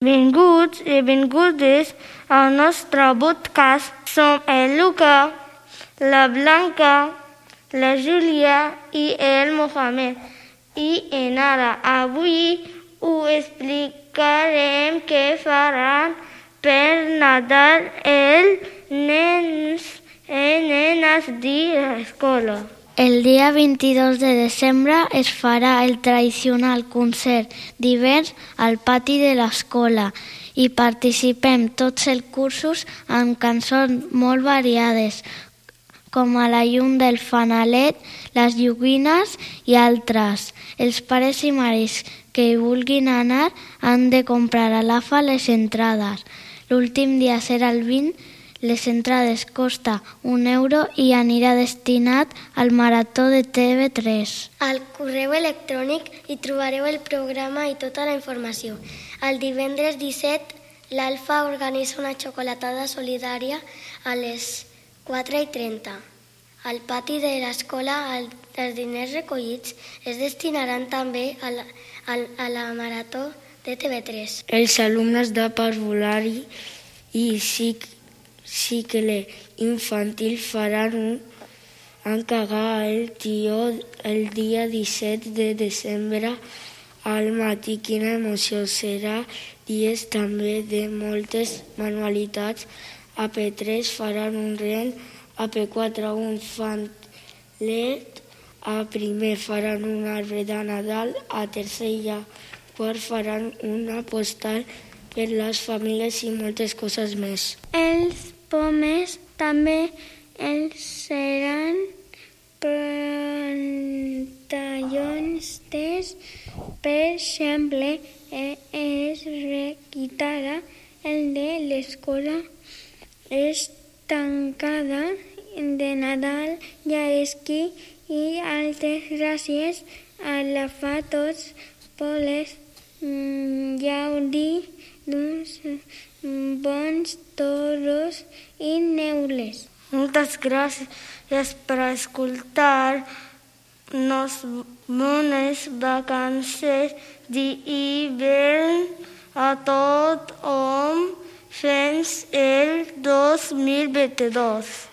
Benvinguts i benvingudes al nostre podcast. Som el Luca, la Blanca, la Júlia i el Mohamed. I en ara, avui us explicarem què faran per Nadal els nens i nenes de l'escola. El dia 22 de desembre es farà el tradicional concert d'hivern al pati de l'escola i participem tots els cursos amb cançons molt variades, com a La llum del fanalet, Les joguines i altres. Els pares i mares que vulguin anar han de comprar a l'AFA les entrades. L'últim dia serà el 20. Les entrades costa €1 i anirà destinat al Marató de TV3. Al correu electrònic hi trobareu el programa i tota la informació. El divendres 17, l'Alfa organitza una xocolatada solidària a les 4:30. Al pati de l'escola, els diners recollits es destinaran també a la Marató de TV3. Els alumnes de parvulari i cicle infantil faran un encagar el tió el dia 17 de desembre al matí. Quina emoció! Serà dies també de moltes manualitats. A P3 faran un ren, a P4 un fanlet, a primer faran un arbre de Nadal, a tercer i a quart faran una postal per les famílies i moltes coses més. Els pomes també els seran pantalons per exemple, es requitarà el de l'escola és tancada de Nadal, ja és qui i altres gràcies a la fa tots poles gaudir d'uns bons toros i neules. Moltes gràcies per escoltar. Nos bones vacances d'hivern a tothom fins el 2022.